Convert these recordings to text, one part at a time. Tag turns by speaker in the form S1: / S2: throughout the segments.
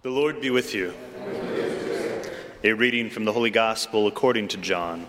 S1: The Lord be with you. A reading from the Holy Gospel according to John.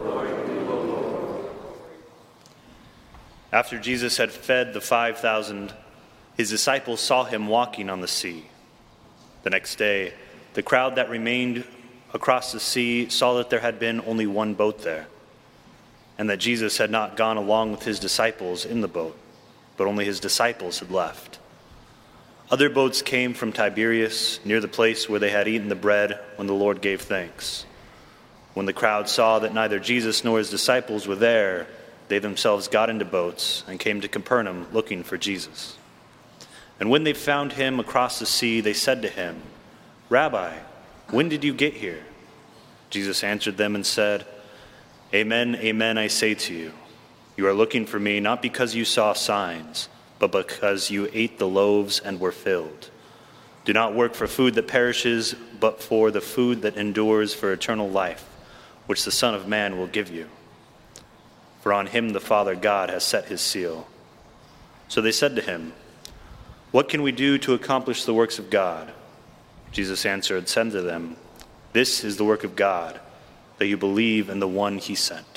S1: After Jesus had fed the 5,000, his disciples saw him walking on the sea. The next day, the crowd that remained across the sea saw that there had been only one boat there, and that Jesus had not gone along with his disciples in the boat, but only his disciples had left. Other boats came from Tiberias, near the place where they had eaten the bread when the Lord gave thanks. When the crowd saw that neither Jesus nor his disciples were there, they themselves got into boats and came to Capernaum looking for Jesus. And when they found him across the sea, they said to him, "Rabbi, when did you get here?" Jesus answered them and said, "Amen, amen, I say to you, you are looking for me not because you saw signs, but because you ate the loaves and were filled. Do not work for food that perishes, but for the food that endures for eternal life, which the Son of Man will give you. For on him the Father God has set his seal." So they said to him, "What can we do to accomplish the works of God?" Jesus answered, said to them, "This is the work of God, that you believe in the one he sent."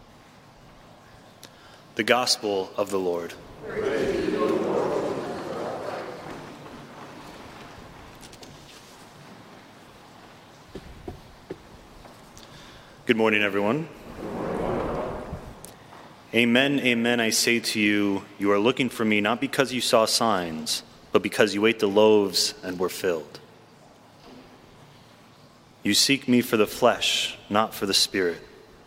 S1: The Gospel of the Lord. Good morning, everyone. Amen, amen, I say to you, you are looking for me not because you saw signs, but because you ate the loaves and were filled. You seek me for the flesh, not for the spirit.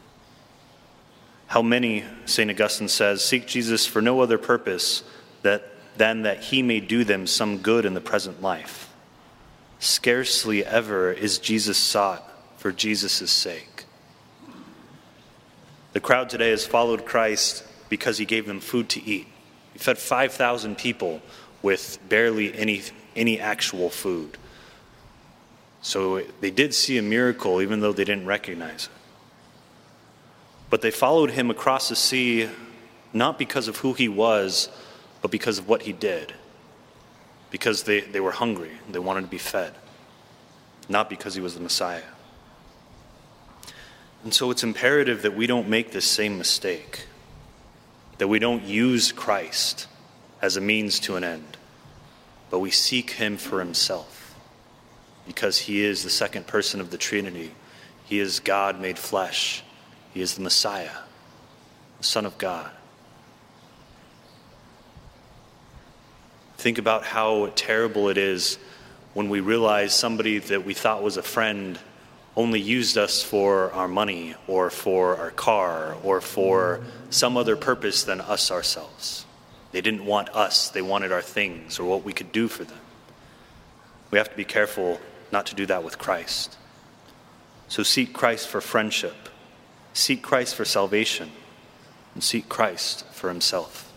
S1: How many, St. Augustine says, seek Jesus for no other purpose than that he may do them some good in the present life. Scarcely ever is Jesus sought for Jesus' sake. The crowd today has followed Christ because he gave them food to eat. He fed 5,000 people with barely any actual food. So they did see a miracle even though they didn't recognize it. But they followed him across the sea not because of who he was, but because of what he did. Because they were hungry, they wanted to be fed. Not because he was the Messiah. And so it's imperative that we don't make this same mistake, that we don't use Christ as a means to an end, but we seek him for himself, because he is the second person of the Trinity. He is God made flesh. He is the Messiah, the Son of God. Think about how terrible it is when we realize somebody that we thought was a friend only used us for our money or for our car or for some other purpose than us ourselves. They didn't want us, they wanted our things or what we could do for them. We have to be careful not to do that with Christ. So seek Christ for friendship, seek Christ for salvation, and seek Christ for himself.